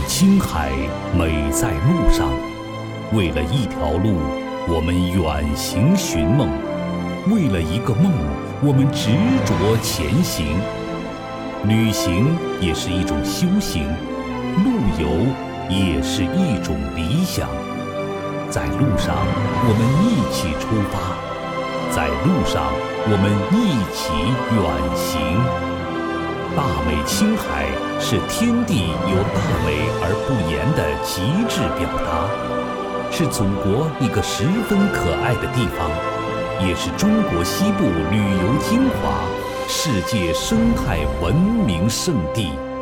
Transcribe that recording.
青海，美在路上。为了一条路，我们远行寻梦；为了一个梦，我们执着前行。旅行也是一种修行，路游也是一种理想。在路上，我们一起出发；在路上，我们一起远行。大美青海是天地有大美而不言的极致表达，是祖国一个十分可爱的地方，也是中国西部旅游精华、世界生态文明胜地。